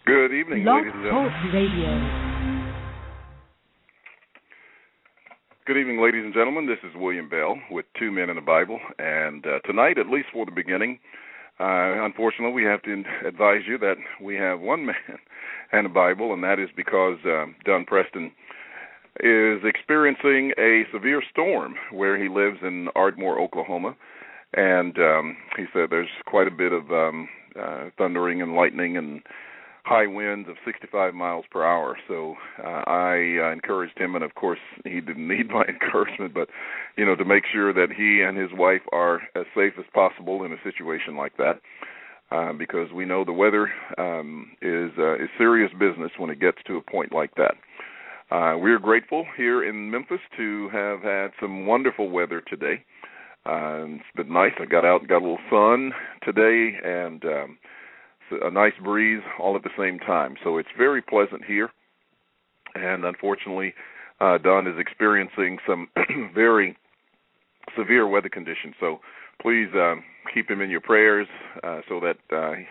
Good evening, Blog ladies and Talk gentlemen. Radio. Good evening, ladies and gentlemen. This is William Bell with Two Men in the Bible, and tonight, at least for the beginning, unfortunately, we have to advise you that we have one man and a Bible, and that is because Don Preston is experiencing a severe storm where he lives in Ardmore, Oklahoma, and he said there's quite a bit of thundering and lightning and high winds of 65 miles per hour. So I encouraged him, and of course he didn't need my encouragement, but to make sure that he and his wife are as safe as possible in a situation like that, because we know the weather is serious business when it gets to a point like that. We're grateful here in Memphis to have had some wonderful weather today. It's been nice. I got out and got a little sun today, and a nice breeze all at the same time. So it's very pleasant here. And unfortunately, Don is experiencing some very severe weather conditions. So please keep him in your prayers so that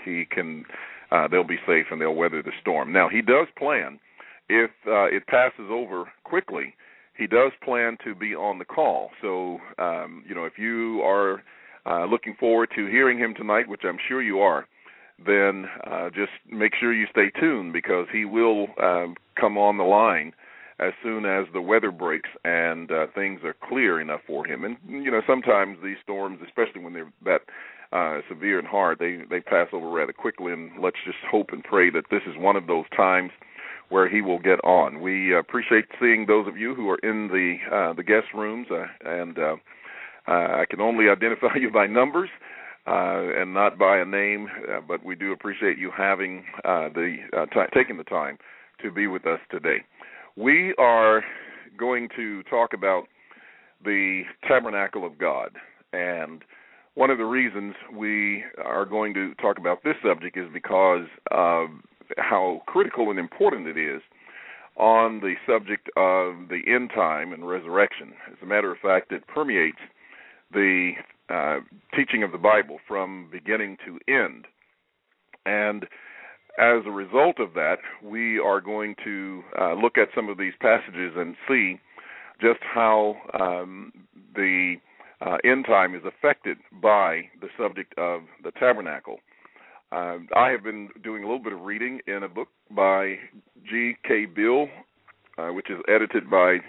they'll be safe and they'll weather the storm. Now, he does plan, if it passes over quickly, he does plan to be on the call. So, if you are looking forward to hearing him tonight, which I'm sure you are, then just make sure you stay tuned, because he will come on the line as soon as the weather breaks and things are clear enough for him. And, sometimes these storms, especially when they're that severe and hard, they pass over rather quickly, and let's just hope and pray that this is one of those times where he will get on. We appreciate seeing those of you who are in the guest rooms, and I can only identify you by numbers and not by a name, but we do appreciate you having taking the time to be with us today. We are going to talk about the tabernacle of God, and one of the reasons we are going to talk about this subject is because of how critical and important it is on the subject of the end time and resurrection. As a matter of fact, it permeates the teaching of the Bible from beginning to end. And as a result of that, we are going to look at some of these passages and see just how the end time is affected by the subject of the tabernacle. I have been doing a little bit of reading in a book by G.K. Bill, which is edited by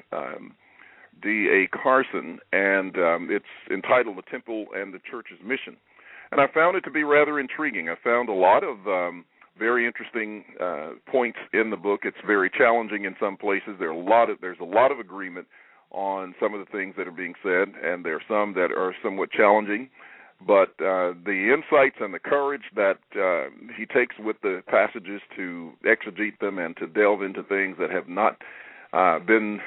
D.A. Carson, and it's entitled The Temple and the Church's Mission. And I found it to be rather intriguing. I found a lot of very interesting points in the book. It's very challenging in some places. There's a lot of agreement on some of the things that are being said, and there are some that are somewhat challenging. But the insights and the courage that he takes with the passages to exegete them and to delve into things that have not been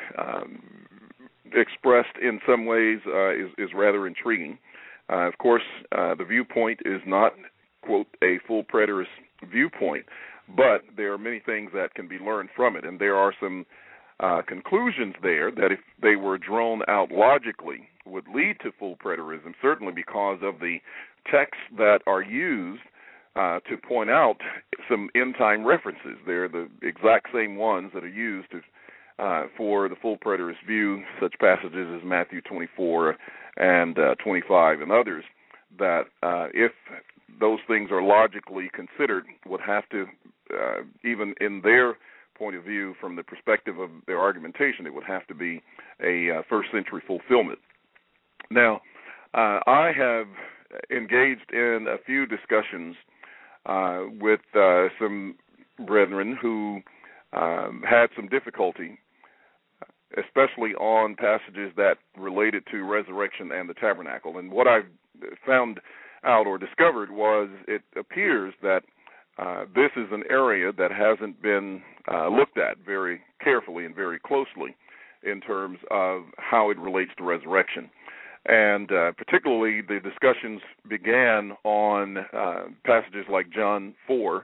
expressed in some ways is rather intriguing. Of course, the viewpoint is not, quote, a full preterist viewpoint, but there are many things that can be learned from it, and there are some conclusions there that, if they were drawn out logically, would lead to full preterism, certainly because of the texts that are used to point out some end-time references. They're the exact same ones that are used for the full preterist view, such passages as Matthew 24 and 25 and others, that if those things are logically considered, would have to, even in their point of view, from the perspective of their argumentation, it would have to be a first-century fulfillment. Now, I have engaged in a few discussions with some brethren who had some difficulty, especially on passages that related to resurrection and the tabernacle. And what I found out or discovered was it appears that this is an area that hasn't been looked at very carefully and very closely in terms of how it relates to resurrection. And particularly the discussions began on passages like John 4,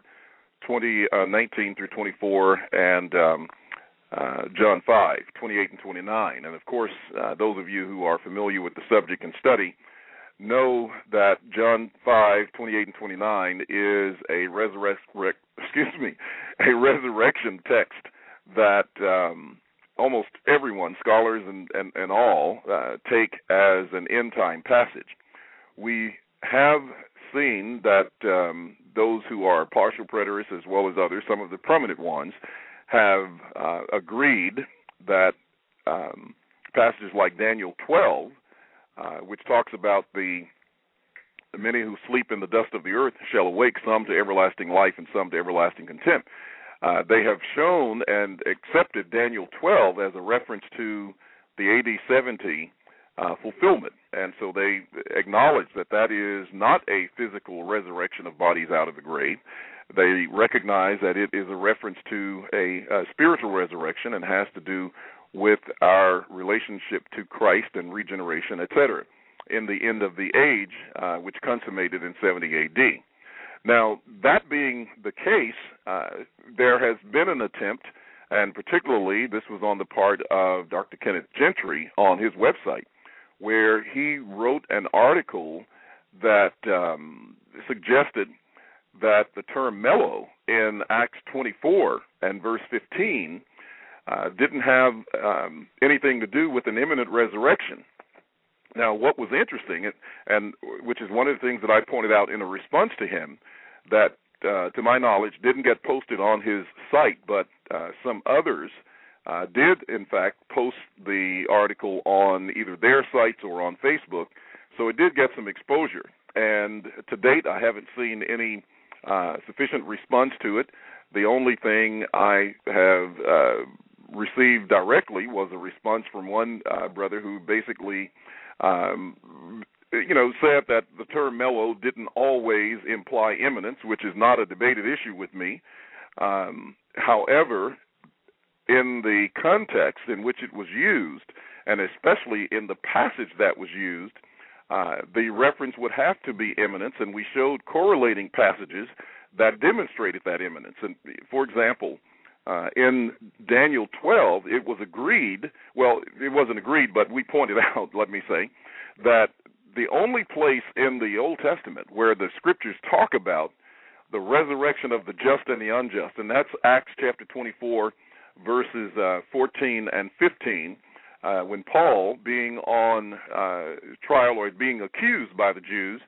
19 through 24, and John 5, 28 and 29. And, of course, those of you who are familiar with the subject and study know that John 5:28 and 29 is a resurrection text that almost everyone, scholars and all, take as an end-time passage. We have seen that those who are partial preterists as well as others, some of the prominent ones, have agreed that passages like Daniel 12, which talks about the many who sleep in the dust of the earth shall awake, some to everlasting life and some to everlasting contempt. They have shown and accepted Daniel 12 as a reference to the AD 70 fulfillment. And so they acknowledge that that is not a physical resurrection of bodies out of the grave. They recognize that it is a reference to a spiritual resurrection and has to do with our relationship to Christ and regeneration, etc., in the end of the age, which consummated in 70 A.D. Now, that being the case, there has been an attempt, and particularly this was on the part of Dr. Kenneth Gentry on his website, where he wrote an article that suggested that the term mellow in Acts 24 and verse 15 didn't have anything to do with an imminent resurrection. Now, what was interesting, and which is one of the things that I pointed out in a response to him, that to my knowledge didn't get posted on his site, but some others did, in fact, post the article on either their sites or on Facebook, so it did get some exposure. And to date, I haven't seen any sufficient response to it. The only thing I have received directly was a response from one brother who basically said that the term mellow didn't always imply imminence, which is not a debated issue with me. However, in the context in which it was used, and especially in the passage that was used, the reference would have to be imminence, and we showed correlating passages that demonstrated that imminence. And, for example, in Daniel 12, it was agreed, well, it wasn't agreed, but we pointed out, let me say, that the only place in the Old Testament where the Scriptures talk about the resurrection of the just and the unjust, and that's Acts chapter 24, verses 14 and 15, when Paul, being on trial or being accused by the Jews,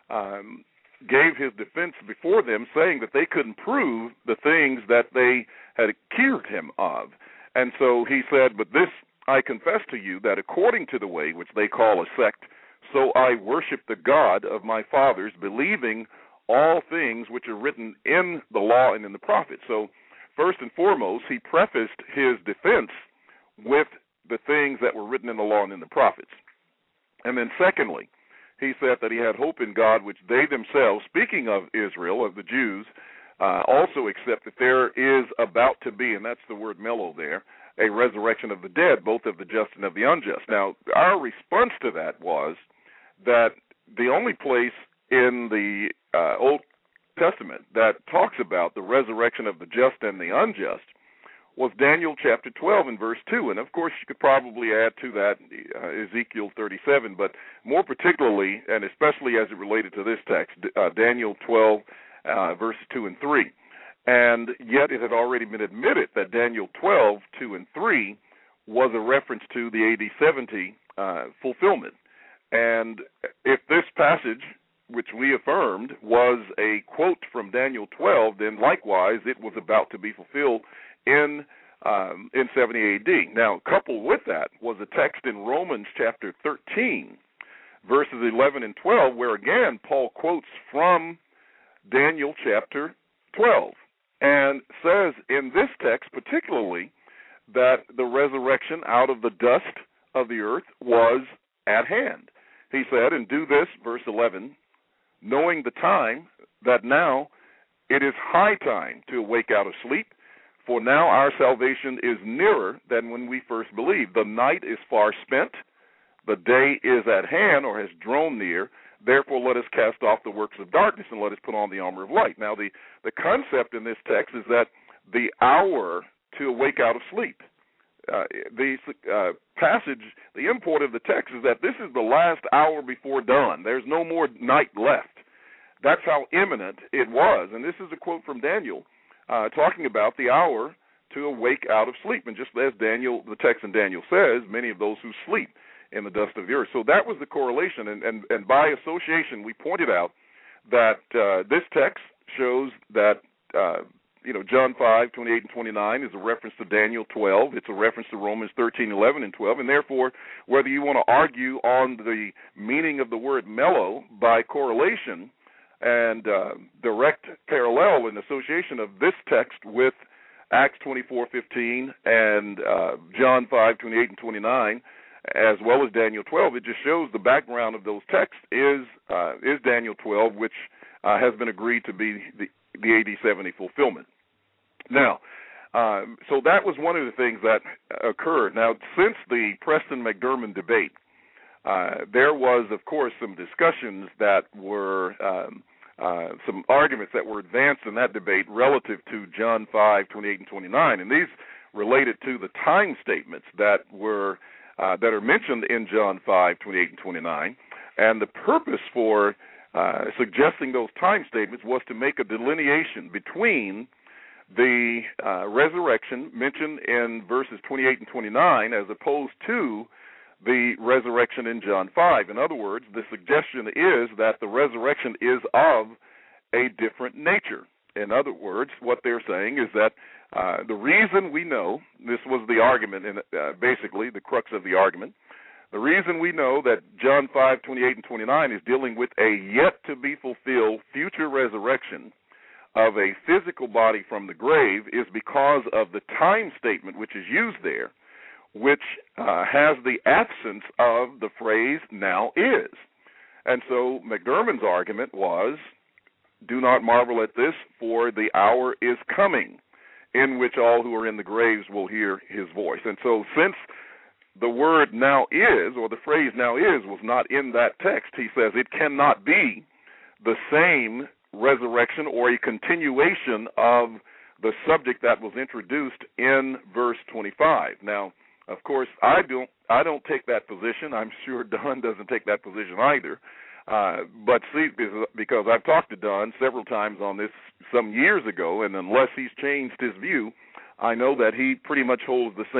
gave his defense before them, saying that they couldn't prove the things that they had accused him of. And so he said, but this I confess to you, that according to the way, which they call a sect, so I worship the God of my fathers, believing all things which are written in the law and in the prophets. So first and foremost, he prefaced his defense with the things that were written in the law and in the prophets. And then secondly, he said that he had hope in God, which they themselves, speaking of Israel, of the Jews, also accept that there is about to be, and that's the word mellow there, a resurrection of the dead, both of the just and of the unjust. Now, our response to that was that the only place in the Old Testament that talks about the resurrection of the just and the unjust was Daniel chapter 12 and verse 2. And, of course, you could probably add to that Ezekiel 37, but more particularly, and especially as it related to this text, Daniel 12, verses 2 and 3. And yet it had already been admitted that Daniel 12, 2 and 3 was a reference to the AD 70 fulfillment. And if this passage, which we affirmed, was a quote from Daniel 12, then likewise it was about to be fulfilled in 70 AD. Now, coupled with that was a text in Romans chapter 13, verses 11 and 12, where again Paul quotes from Daniel chapter 12 and says in this text particularly that the resurrection out of the dust of the earth was at hand. He said, and do this, verse 11, knowing the time, that now it is high time to awake out of sleep, for now our salvation is nearer than when we first believed. The night is far spent, the day is at hand or has drawn near. Therefore, let us cast off the works of darkness and let us put on the armor of light. Now, the concept in this text is that the hour to awake out of sleep, the passage, the import of the text is that this is the last hour before dawn. There's no more night left. That's how imminent it was. And this is a quote from Daniel talking about the hour to awake out of sleep. And just as Daniel, the text in Daniel says, many of those who sleep in the dust of the earth. So that was the correlation. And by association, we pointed out that this text shows that, John 5:28 and 29 is a reference to Daniel 12. It's a reference to Romans 13:11 and 12. And therefore, whether you want to argue on the meaning of the word mellow by correlation and direct parallel and association of this text with Acts 24:15 and John 5:28 and 29, as well as Daniel 12, it just shows the background of those texts is Daniel 12, which has been agreed to be the AD 70 fulfillment. Now, so that was one of the things that occurred. Now, since the Preston-McDermott debate, there was, of course, some discussions that were some arguments that were advanced in that debate relative to John 5:28 and 29, and these related to the time statements that are mentioned in John 5:28 and 29, and the purpose for suggesting those time statements was to make a delineation between the resurrection mentioned in verses 28 and 29 as opposed to the resurrection in John 5. In other words, the suggestion is that the resurrection is of a different nature. In other words, what they're saying is that the reason we know, this was the argument, and basically the crux of the argument, the reason we know that John 5:28 and 29 is dealing with a yet-to-be-fulfilled future resurrection of a physical body from the grave is because of the time statement which is used there, which has the absence of the phrase now is. And so McDermott's argument was, do not marvel at this, for the hour is coming in which all who are in the graves will hear his voice. And so since the word now is, or the phrase now is, was not in that text, he says it cannot be the same resurrection or a continuation of the subject that was introduced in verse 25. Now, of course, I don't take that position. I'm sure Don doesn't take that position either. But see, because I've talked to Don several times on this some years ago, and unless he's changed his view, I know that he pretty much holds the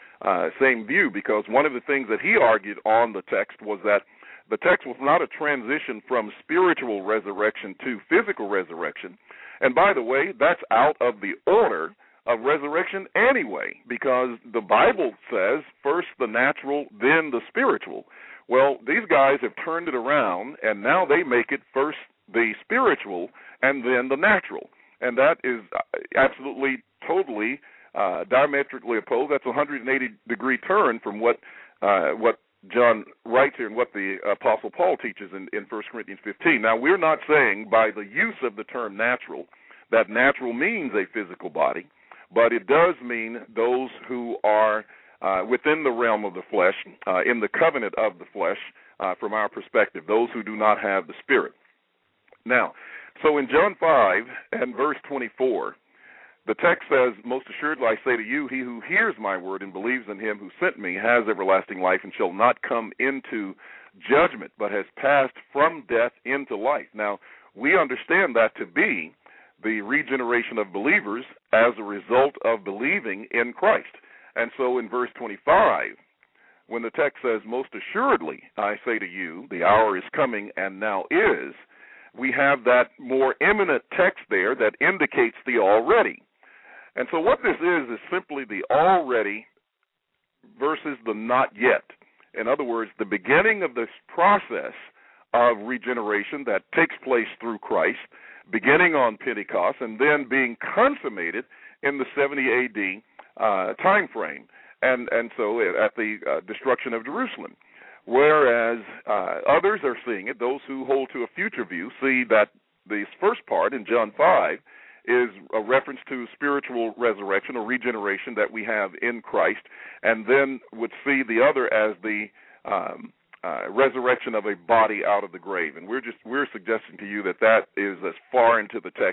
same view, because one of the things that he argued on the text was that the text was not a transition from spiritual resurrection to physical resurrection. And by the way, that's out of the order of resurrection anyway, because the Bible says first the natural, then the spiritual. Well, these guys have turned it around, and now they make it first the spiritual and then the natural. And that is absolutely, totally diametrically opposed. That's a 180-degree turn from what John writes here and what the Apostle Paul teaches in 1 Corinthians 15. Now, we're not saying by the use of the term natural that natural means a physical body, but it does mean those who are within the realm of the flesh, in the covenant of the flesh, from our perspective, those who do not have the Spirit. Now, so in John 5 and verse 24, the text says, most assuredly I say to you, he who hears my word and believes in him who sent me has everlasting life and shall not come into judgment, but has passed from death into life. Now, we understand that to be the regeneration of believers as a result of believing in Christ. And so in verse 25, when the text says, most assuredly I say to you, the hour is coming and now is, we have that more imminent text there that indicates the already. And so what this is simply the already versus the not yet. In other words, the beginning of this process of regeneration that takes place through Christ, beginning on Pentecost and then being consummated in the 70 A.D. Time frame, and so at the destruction of Jerusalem. Whereas others are seeing it, those who hold to a future view, see that this first part in John 5 is a reference to spiritual resurrection or regeneration that we have in Christ, and then would see the other as the resurrection of a body out of the grave. And we're suggesting to you that is as far into the text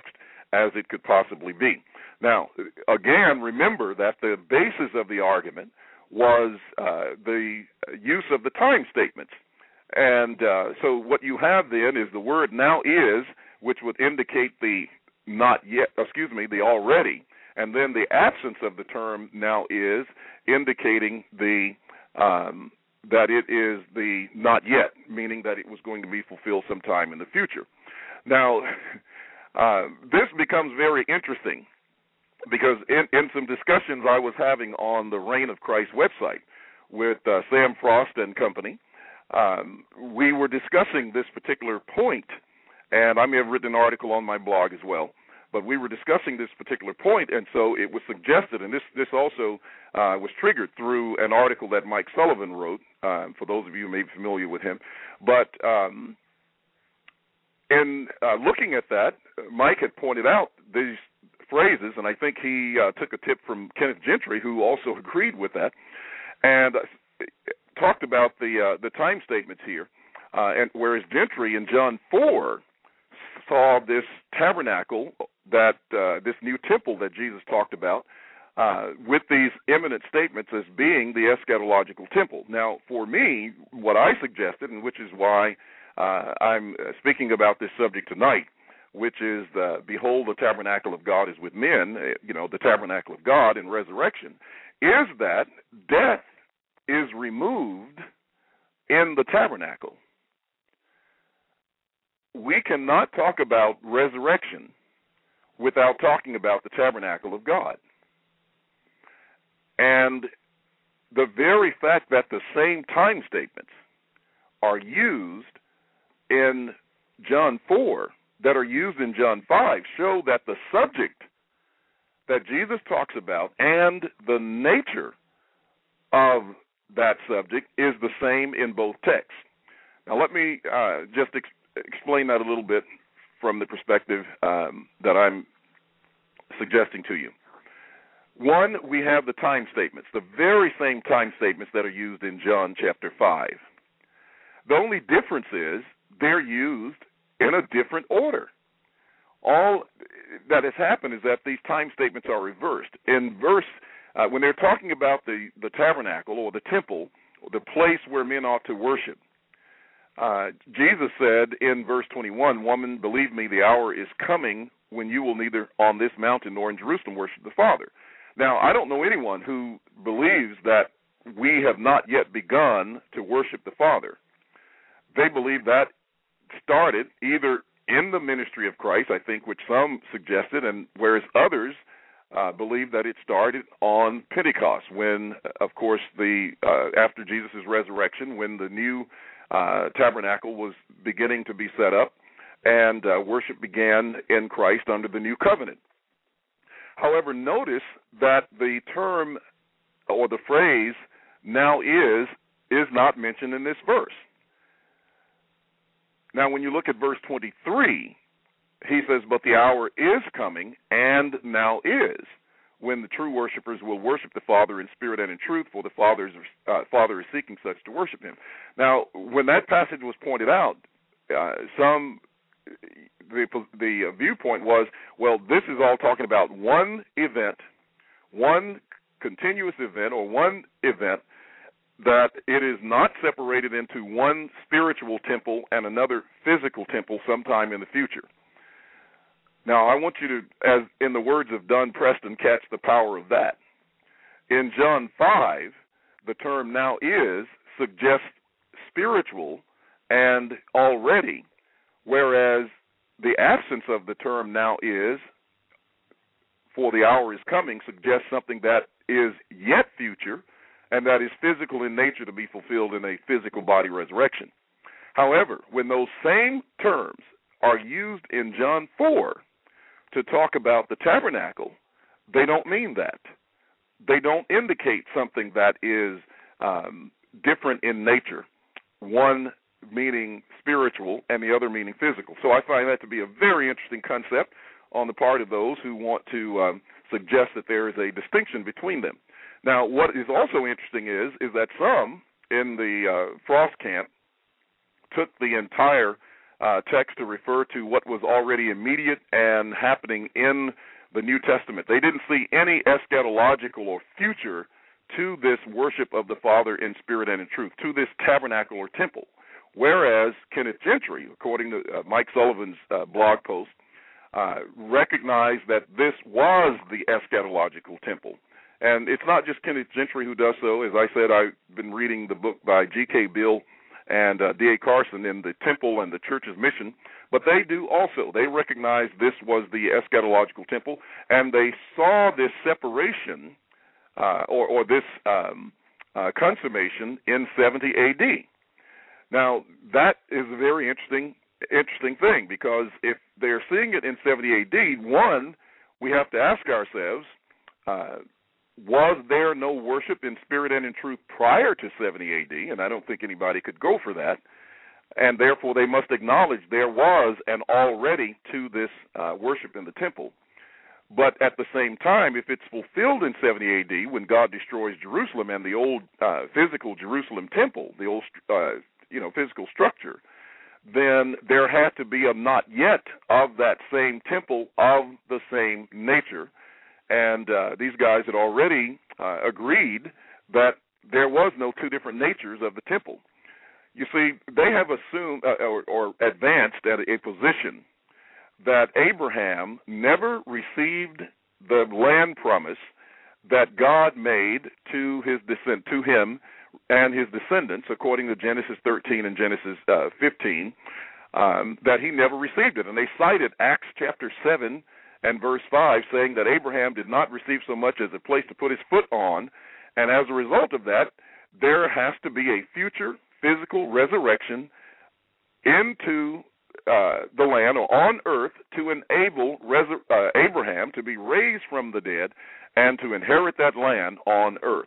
as it could possibly be. Now, again, remember that the basis of the argument was the use of the time statements. And so what you have then is the word now is, which would indicate the not yet, the already, and then the absence of the term now is indicating the that it is the not yet, meaning that it was going to be fulfilled sometime in the future. Now, this becomes very interesting because in some discussions I was having on the Reign of Christ website with Sam Frost and company, we were discussing this particular point, and I may have written an article on my blog as well, but we were discussing this particular point, and so it was suggested, and this also was triggered through an article that Mike Sullivan wrote, for those of you who may be familiar with him. But in looking at that, Mike had pointed out these phrases, and I think he took a tip from Kenneth Gentry, who also agreed with that, and talked about the time statements here. And whereas Gentry in John 4 saw this tabernacle, that this new temple that Jesus talked about, with these imminent statements as being the eschatological temple. Now, for me, what I suggested, and which is why I'm speaking about this subject tonight, which is behold, the tabernacle of God is with men, the tabernacle of God in resurrection, is that death is removed in the tabernacle. We cannot talk about resurrection without talking about the tabernacle of God. And the very fact that the same time statements are used in John 4 that are used in John 5 show that the subject that Jesus talks about and the nature of that subject is the same in both texts. Now, let me just explain that a little bit from the perspective that I'm suggesting to you. One, we have the time statements, the very same time statements that are used in John chapter 5. The only difference is they're used in a different order. All that has happened is that these time statements are reversed. In verse, when they're talking about the tabernacle or the temple, the place where men ought to worship, Jesus said in verse 21, "Woman, believe me, the hour is coming when you will neither on this mountain nor in Jerusalem worship the Father." Now, I don't know anyone who believes that we have not yet begun to worship the Father. They believe that started either in the ministry of Christ, I think, which some suggested, and whereas others believe that it started on Pentecost, when, of course, after Jesus' resurrection, when the new tabernacle was beginning to be set up, and worship began in Christ under the new covenant. However, notice that the term or the phrase "now is" not mentioned in this verse. Now, when you look at verse 23, he says, "But the hour is coming, and now is, when the true worshipers will worship the Father in spirit and in truth, for the Father is seeking such to worship him." Now, when that passage was pointed out, the viewpoint was, well, this is all talking about one event, one continuous event, or one event, that it is not separated into one spiritual temple and another physical temple sometime in the future. Now, I want you to, as in the words of Don Preston, catch the power of that. In John 5, the term "now is" suggests spiritual and already, whereas the absence of the term "now is" for "the hour is coming" suggests something that is yet future and that is physical in nature to be fulfilled in a physical body resurrection. However, when those same terms are used in John 4 to talk about the tabernacle, they don't mean that. They don't indicate something that is different in nature, one meaning spiritual and the other meaning physical. So I find that to be a very interesting concept on the part of those who want to suggest that there is a distinction between them. Now, what is also interesting is that some in the Frost camp took the entire text to refer to what was already immediate and happening in the New Testament. They didn't see any eschatological or future to this worship of the Father in spirit and in truth, to this tabernacle or temple. Whereas Kenneth Gentry, according to Mike Sullivan's blog post, recognized that this was the eschatological temple. And it's not just Kenneth Gentry who does so. As I said, I've been reading the book by G.K. Bill and D.A. Carson in The Temple and the Church's Mission, but they do also. They recognize this was the eschatological temple, and they saw this separation or this consummation in 70 A.D. Now, that is a very interesting thing, because if they're seeing it in 70 A.D., one, we have to ask ourselves, was there no worship in spirit and in truth prior to 70 A.D.? And I don't think anybody could go for that. And therefore, they must acknowledge there was an already to this worship in the temple. But at the same time, if it's fulfilled in 70 A.D., when God destroys Jerusalem and the old physical Jerusalem temple, the old physical structure, then there had to be a not yet of that same temple of the same nature. And these guys had already agreed that there was no two different natures of the temple. You see, they have assumed or advanced at a position that Abraham never received the land promise that God made to him and his descendants, according to Genesis 13 and Genesis 15, that he never received it. And they cited Acts chapter 7 and verse 5, saying that Abraham did not receive so much as a place to put his foot on, and as a result of that, there has to be a future physical resurrection into the land or on earth to enable Abraham to be raised from the dead and to inherit that land on earth.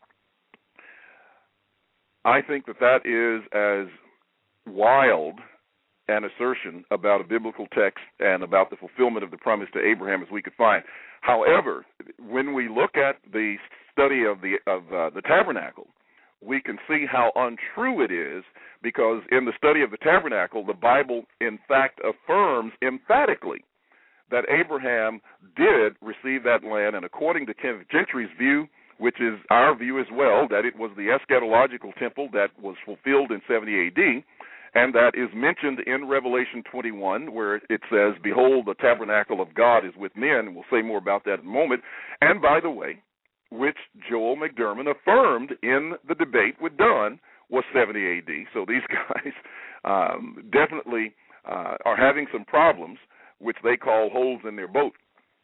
I think that is as wild an assertion about a biblical text and about the fulfillment of the promise to Abraham as we could find. However, when we look at the study of the tabernacle, we can see how untrue it is, because in the study of the tabernacle, the Bible in fact affirms emphatically that Abraham did receive that land, and according to Kenneth Gentry's view, which is our view as well, that it was the eschatological temple that was fulfilled in 70 A.D., and that is mentioned in Revelation 21, where it says, "Behold, the tabernacle of God is with men." We'll say more about that in a moment. And by the way, which Joel McDermott affirmed in the debate with Dunn was 70 A.D. So these guys definitely are having some problems, which they call holes in their boat,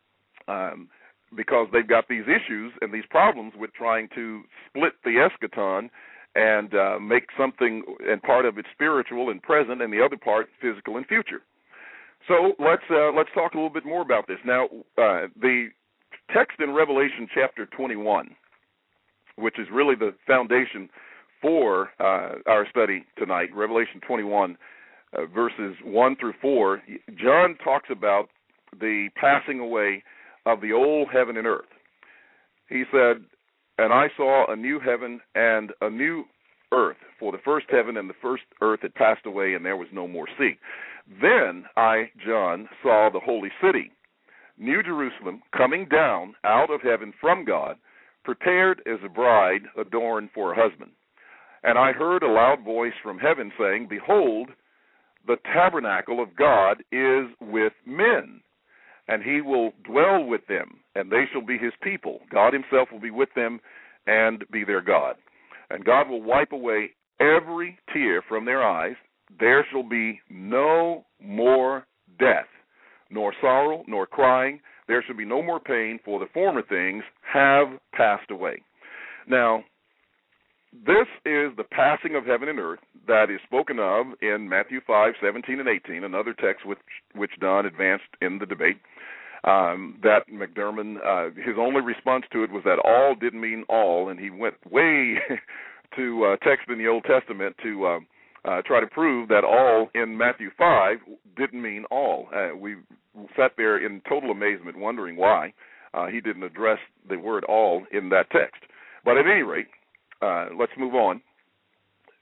because they've got these issues and these problems with trying to split the eschaton and make something, and part of it spiritual and present, and the other part physical and future. So let's talk a little bit more about this. Now, the text in Revelation chapter 21, which is really the foundation for our study tonight, Revelation 21, verses 1 through 4, John talks about the passing away of the old heaven and earth. He said, "And I saw a new heaven and a new earth, for the first heaven and the first earth had passed away, and there was no more sea. Then I, John, saw the holy city, New Jerusalem, coming down out of heaven from God, prepared as a bride adorned for her husband. And I heard a loud voice from heaven saying, Behold, the tabernacle of God is with men, and he will dwell with them, and they shall be his people. God himself will be with them and be their God. And God will wipe away every tear from their eyes. There shall be no more death, nor sorrow, nor crying. There shall be no more pain, for the former things have passed away." Now, this is the passing of heaven and earth that is spoken of in Matthew 5:17 and 18, another text which Don advanced in the debate. That McDermott, his only response to it was that all didn't mean all, and he went way to text in the Old Testament to try to prove that all in Matthew 5 didn't mean all. We sat there in total amazement, wondering why he didn't address the word all in that text. But at any rate, let's move on.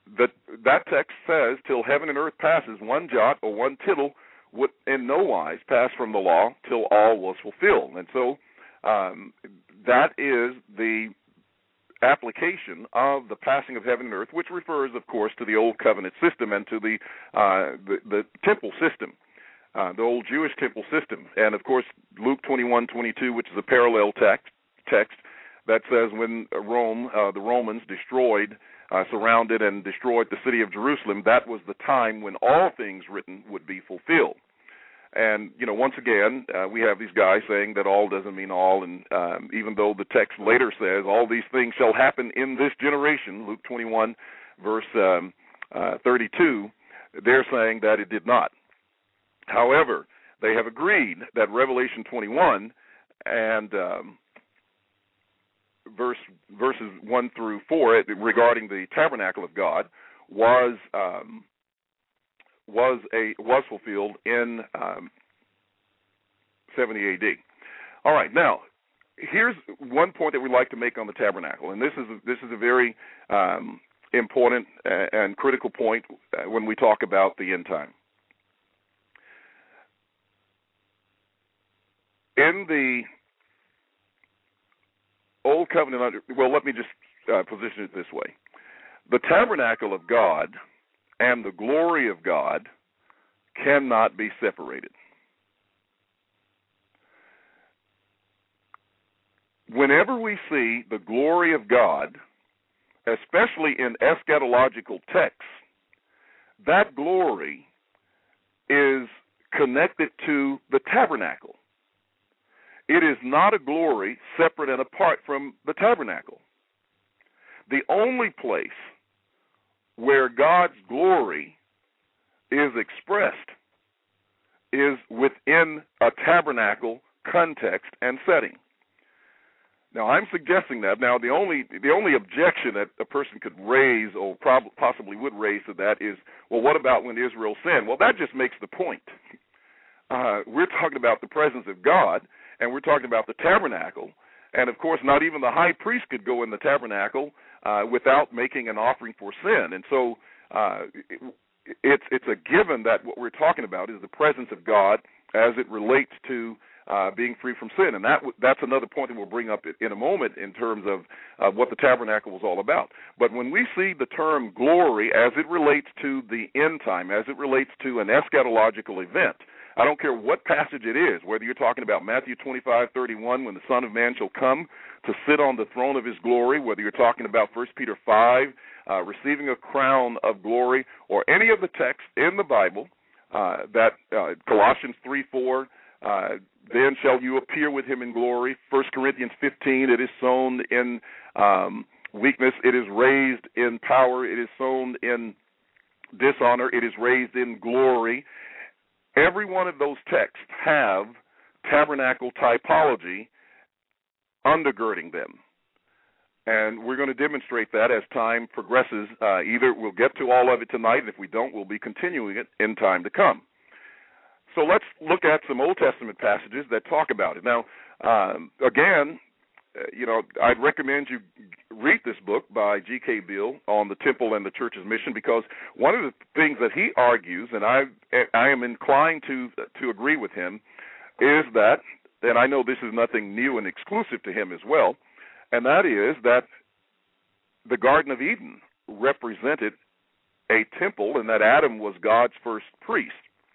that text says, till heaven and earth passes, one jot or one tittle would in no wise pass from the law till all was fulfilled. And so that is the application of the passing of heaven and earth, which refers, of course, to the old covenant system and to the temple system, the old Jewish temple system. And, of course, Luke 21:22, which is a parallel text that says when Rome, the Romans, surrounded and destroyed the city of Jerusalem, that was the time when all things written would be fulfilled. And, once again, we have these guys saying that all doesn't mean all, and even though the text later says all these things shall happen in this generation, Luke 21, verse 32, they're saying that it did not. However, they have agreed that Revelation 21 and verses 1 through 4 regarding the tabernacle of God was fulfilled in 70 A.D. All right, now here's one point that we like to make on the tabernacle, and this is a very important and critical point when we talk about the end time. In the Old Covenant, let me just position it this way. The tabernacle of God and the glory of God cannot be separated. Whenever we see the glory of God, especially in eschatological texts, that glory is connected to the tabernacle. It is not a glory separate and apart from the tabernacle. The only place where God's glory is expressed is within a tabernacle context and setting. Now, I'm suggesting that. Now, the only objection that a person could raise or possibly would raise to that is, well, what about when Israel sinned? Well, that just makes the point. We're talking about the presence of God, and we're talking about the tabernacle. And, of course, not even the high priest could go in the tabernacle without making an offering for sin. And so it's a given that what we're talking about is the presence of God as it relates to being free from sin. And that's another point that we'll bring up in a moment in terms of what the tabernacle was all about. But when we see the term glory as it relates to the end time, as it relates to an eschatological event, I don't care what passage it is, whether you're talking about Matthew 25:31, when the Son of Man shall come to sit on the throne of his glory, whether you're talking about 1 Peter 5, receiving a crown of glory, or any of the texts in the Bible, that Colossians 3:4, then shall you appear with him in glory. 1 Corinthians 15, it is sown in weakness, it is raised in power, it is sown in dishonor, it is raised in glory. Every one of those texts have tabernacle typology undergirding them. And we're going to demonstrate that as time progresses. Either we'll get to all of it tonight, and if we don't, we'll be continuing it in time to come. So let's look at some Old Testament passages that talk about it. Now, again, I'd recommend you read this book by G.K. Beale on the temple and the church's mission, because one of the things that he argues, and I am inclined to agree with him, is that, and I know this is nothing new and exclusive to him as well, and that is that the Garden of Eden represented a temple and that Adam was God's first priest.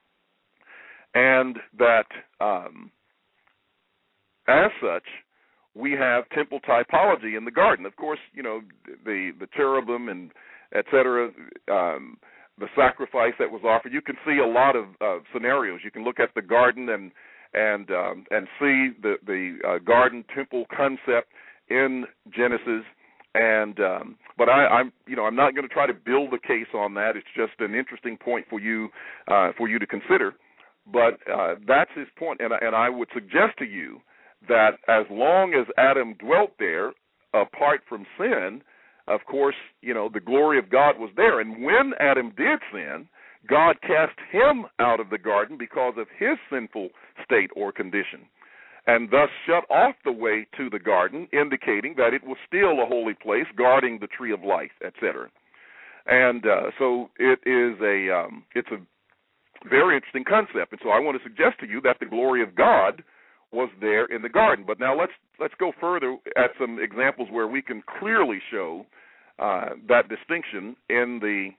And that as such, we have temple typology in the garden. Of course, the cherubim and et cetera, the sacrifice that was offered. You can see a lot of scenarios. You can look at the garden and see the garden temple concept in Genesis. And but I'm not going to try to build a case on that. It's just an interesting point for you to consider. But that's his point, and I would suggest to you that as long as Adam dwelt there, apart from sin, of course, the glory of God was there. And when Adam did sin, God cast him out of the garden because of his sinful state or condition, and thus shut off the way to the garden, indicating that it was still a holy place, guarding the tree of life, etc. And so it's a very interesting concept. And so I want to suggest to you that the glory of God was there in the garden. But now let's go further at some examples where we can clearly show that distinction in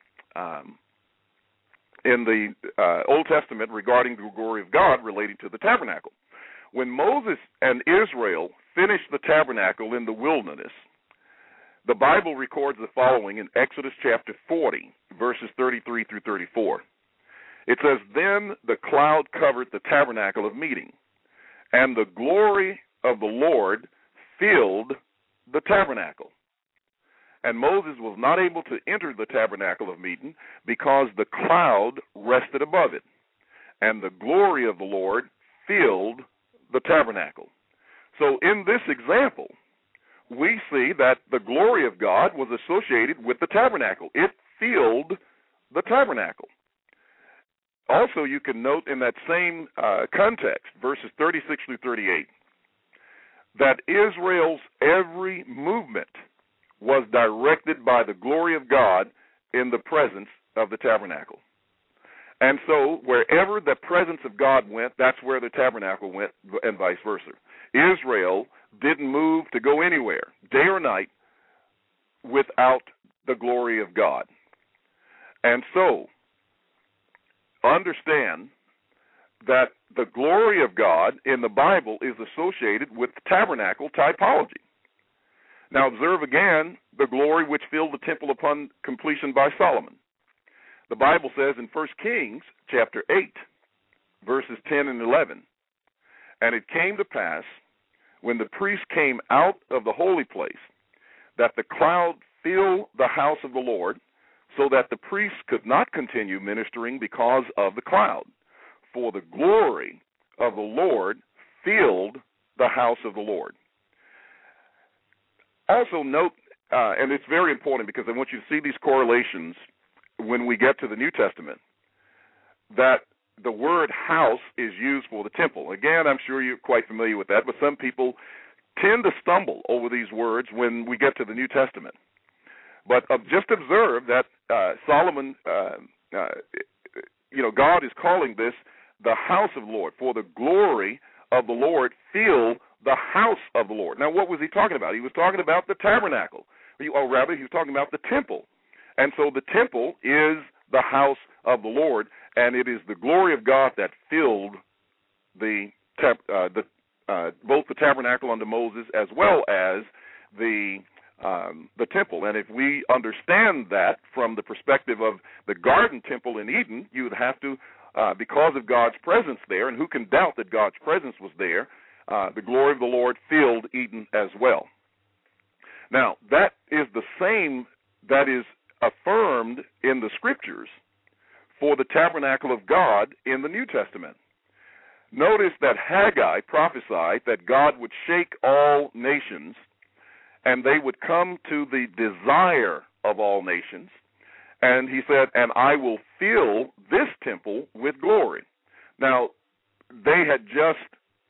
the Old Testament regarding the glory of God relating to the tabernacle. When Moses and Israel finished the tabernacle in the wilderness, the Bible records the following in Exodus chapter 40, verses 33 through 34. It says, "Then the cloud covered the tabernacle of meeting, and the glory of the Lord filled the tabernacle. And Moses was not able to enter the tabernacle of meeting because the cloud rested above it, and the glory of the Lord filled the tabernacle." So in this example, we see that the glory of God was associated with the tabernacle. It filled the tabernacle. Also, you can note in that same context, verses 36 through 38, that Israel's every movement was directed by the glory of God in the presence of the tabernacle. And so wherever the presence of God went, that's where the tabernacle went, and vice versa. Israel didn't move to go anywhere, day or night, without the glory of God. And so understand that the glory of God in the Bible is associated with tabernacle typology. Now observe again the glory which filled the temple upon completion by Solomon. The Bible says in 1 Kings chapter 8, verses 10 and 11, "And it came to pass, when the priest came out of the holy place, that the cloud filled the house of the Lord, so that the priests could not continue ministering because of the cloud. For the glory of the Lord filled the house of the Lord." Also note, and it's very important because I want you to see these correlations when we get to the New Testament, that the word house is used for the temple. Again, I'm sure you're quite familiar with that, but some people tend to stumble over these words when we get to the New Testament. But just observe that Solomon, God is calling this the house of the Lord, for the glory of the Lord filled the house of the Lord. Now, what was he talking about? He was talking about the tabernacle, or rather, he was talking about the temple. And so the temple is the house of the Lord, and it is the glory of God that filled both the tabernacle under Moses as well as the temple. And if we understand that from the perspective of the garden temple in Eden, you would have to, because of God's presence there, and who can doubt that God's presence was there, the glory of the Lord filled Eden as well. Now, that is the same that is affirmed in the Scriptures for the tabernacle of God in the New Testament. Notice that Haggai prophesied that God would shake all nations, and they would come to the desire of all nations. And he said, "And I will fill this temple with glory." Now, they had just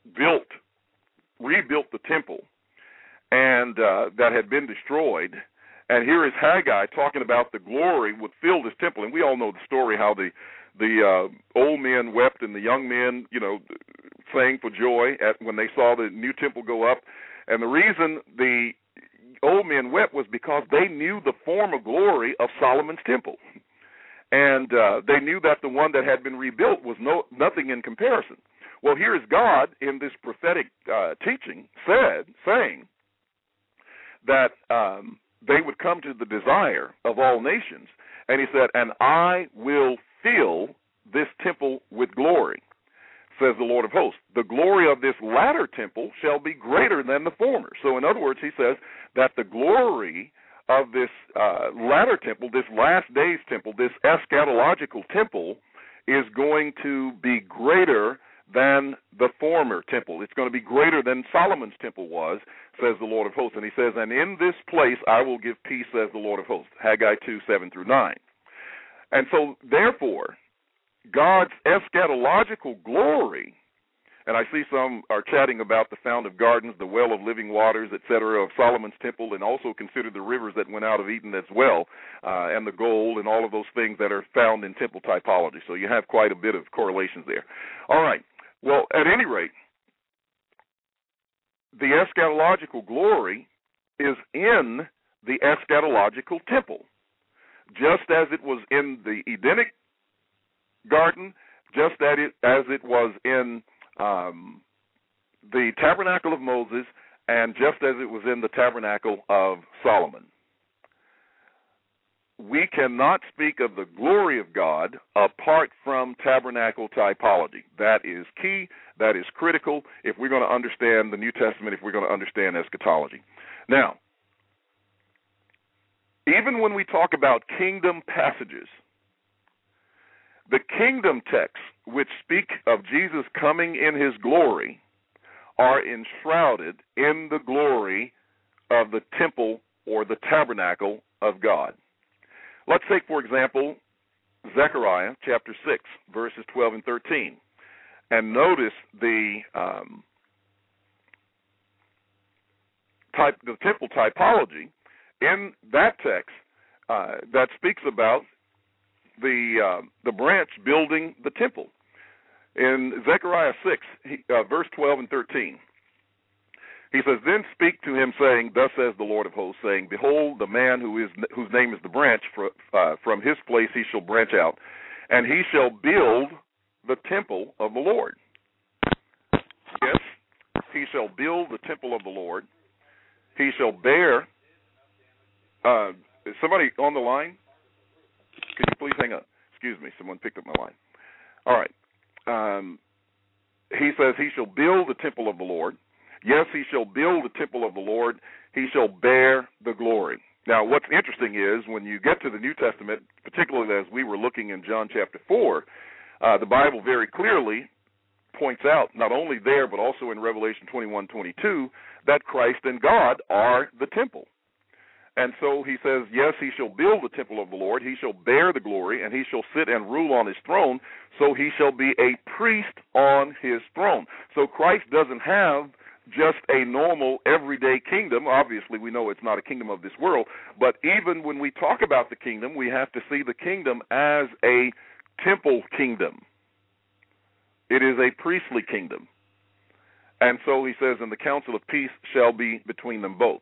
rebuilt the temple, and that had been destroyed. And here is Haggai talking about the glory would fill this temple. And we all know the story, how the old men wept and the young men, sang for joy when they saw the new temple go up. And the reason the old men wept was because they knew the former glory of Solomon's temple. And they knew that the one that had been rebuilt was nothing in comparison. Well, here is God in this prophetic teaching saying that they would come to the desire of all nations. And he said, "And I will fill this temple with glory, says the Lord of hosts. The glory of this latter temple shall be greater than the former." So in other words, he says that the glory of this latter temple, this last days temple, this eschatological temple, is going to be greater than the former temple. It's going to be greater than Solomon's temple was, says the Lord of hosts. And he says, "And in this place I will give peace, says the Lord of hosts." Haggai 2, 7 through 9. And so, therefore, God's eschatological glory And I see some are chatting about the Fount of Gardens, the Well of Living Waters, etc., of Solomon's Temple, and also consider the rivers that went out of Eden as well, and the gold and all of those things that are found in temple typology. So you have quite a bit of correlations there. All right. Well, at any rate, the eschatological glory is in the eschatological temple, just as it was in the Edenic garden, just as it was in the tabernacle of Moses, and just as it was in the tabernacle of Solomon. We cannot speak of the glory of God apart from tabernacle typology. That is key. That is critical if we're going to understand the New Testament, if we're going to understand eschatology. Now, even when we talk about kingdom passages, the kingdom texts which speak of Jesus coming in his glory are enshrouded in the glory of the temple or the tabernacle of God. Let's take, for example, Zechariah chapter 6, verses 12 and 13, and notice the temple typology in that text that speaks about the branch building the temple. In Zechariah 6, verse 12 and 13, he says, "Then speak to him, saying, Thus says the Lord of hosts, saying, Behold, the man whose name is the branch, from his place he shall branch out, and he shall build the temple of the Lord." Yes, he shall build the temple of the Lord. He shall bear. Is somebody on the line? Could you please hang up? Excuse me, someone picked up my line. All right. He says he shall build the temple of the Lord. Yes, he shall build the temple of the Lord. He shall bear the glory. Now, what's interesting is when you get to the New Testament, particularly as we were looking in John chapter 4, the Bible very clearly points out, not only there but also in Revelation 21:22, that Christ and God are the temple. And so he says, yes, he shall build the temple of the Lord, he shall bear the glory, and he shall sit and rule on his throne, so he shall be a priest on his throne. So Christ doesn't have just a normal, everyday kingdom. Obviously, we know it's not a kingdom of this world, but even when we talk about the kingdom, we have to see the kingdom as a temple kingdom. It is a priestly kingdom. And so he says, and the counsel of peace shall be between them both.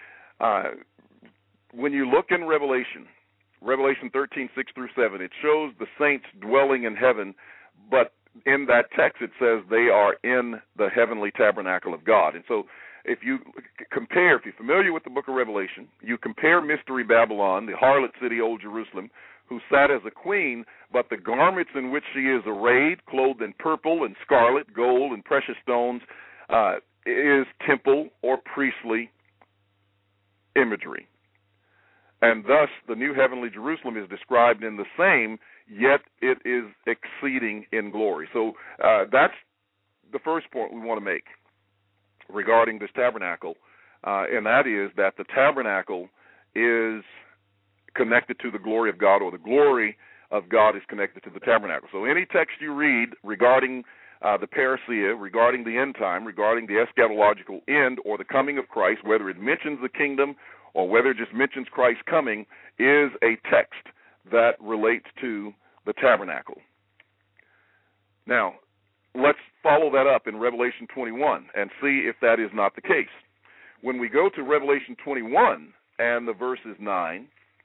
When you look in Revelation 13:6-7, it shows the saints dwelling in heaven, but in that text it says they are in the heavenly tabernacle of God. And so if you're familiar with the book of Revelation, you compare Mystery Babylon, the harlot city, Old Jerusalem, who sat as a queen, but the garments in which she is arrayed, clothed in purple and scarlet, gold and precious stones, is temple or priestly imagery. And thus, the new heavenly Jerusalem is described in the same, yet it is exceeding in glory. So that's the first point we want to make regarding this tabernacle, and that is that the tabernacle is connected to the glory of God, or the glory of God is connected to the tabernacle. So any text you read regarding the parousia, regarding the end time, regarding the eschatological end or the coming of Christ, whether it mentions the kingdom or whether it just mentions Christ coming, is a text that relates to the tabernacle. Now, let's follow that up in Revelation 21 and see if that is not the case. When we go to Revelation 21 and the verses 9,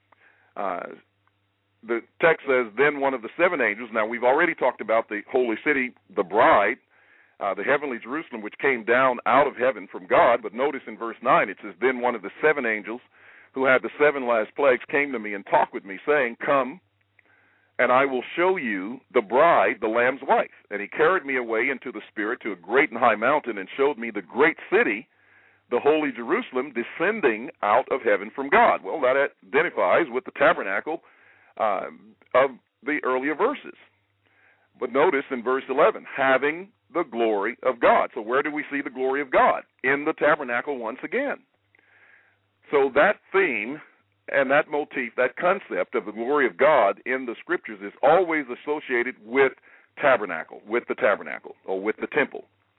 the text says, then one of the seven angels, now we've already talked about the holy city, the bride, the heavenly Jerusalem, which came down out of heaven from God, but notice in verse 9 it says, then one of the seven angels who had the seven last plagues came to me and talked with me, saying, come, and I will show you the bride, the Lamb's wife. And he carried me away into the Spirit to a great and high mountain and showed me the great city, the holy Jerusalem, descending out of heaven from God. Well, that identifies with the tabernacle of the earlier verses. But notice in verse 11, having the glory of God. So where do we see the glory of God? In the tabernacle once again. So that theme and that motif, that concept of the glory of God in the Scriptures is always associated with tabernacle, with the tabernacle, or with the temple.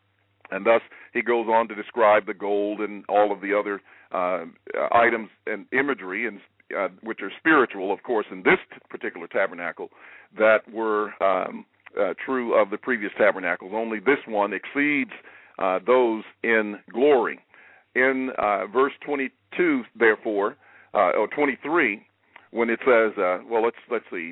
And thus, he goes on to describe the gold and all of the other items and imagery, and which are spiritual, of course, in this particular tabernacle, that were true of the previous tabernacles. Only this one exceeds those in glory. In verse 22, therefore, or 23, when it says, let's see,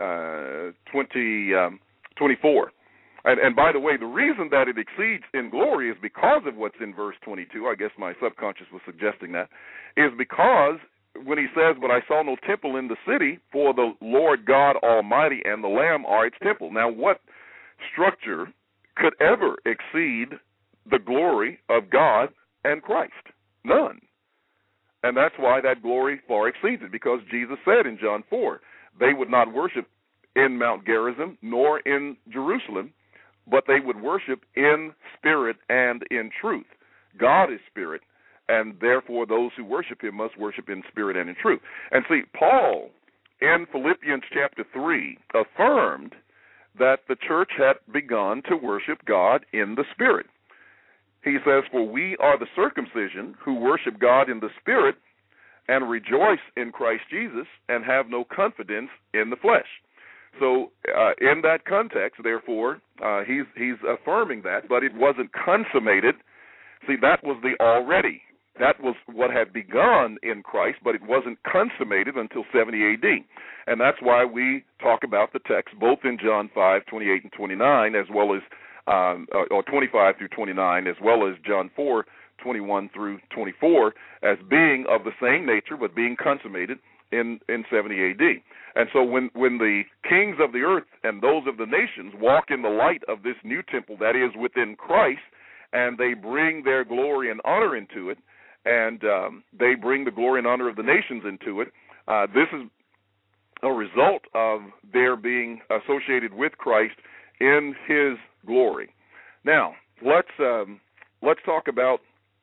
24. And by the way, the reason that it exceeds in glory is because of what's in verse 22. I guess my subconscious was suggesting that, is because when he says, "But I saw no temple in the city, for the Lord God Almighty and the Lamb are its temple." Now, what structure could ever exceed the glory of God and Christ? None. And that's why that glory far exceeds it, because Jesus said in John 4, they would not worship in Mount Gerizim nor in Jerusalem, but they would worship in spirit and in truth. God is spirit, and therefore those who worship him must worship in spirit and in truth. And see, Paul, in Philippians chapter 3, affirmed that the church had begun to worship God in the spirit. He says, "For we are the circumcision who worship God in the spirit and rejoice in Christ Jesus and have no confidence in the flesh." So in that context, therefore, he's affirming that, but it wasn't consummated. See, that was the already. That was what had begun in Christ, but it wasn't consummated until 70 A.D. And that's why we talk about the text both in John 5, 28 and 29, as well as, or 25 through 29, as well as John 4, 21 through 24, as being of the same nature, but being consummated in 70 A.D. And so when the kings of the earth and those of the nations walk in the light of this new temple that is within Christ, and they bring their glory and honor into it, and they bring the glory and honor of the nations into it, this is a result of their being associated with Christ in his glory. Now, let's talk about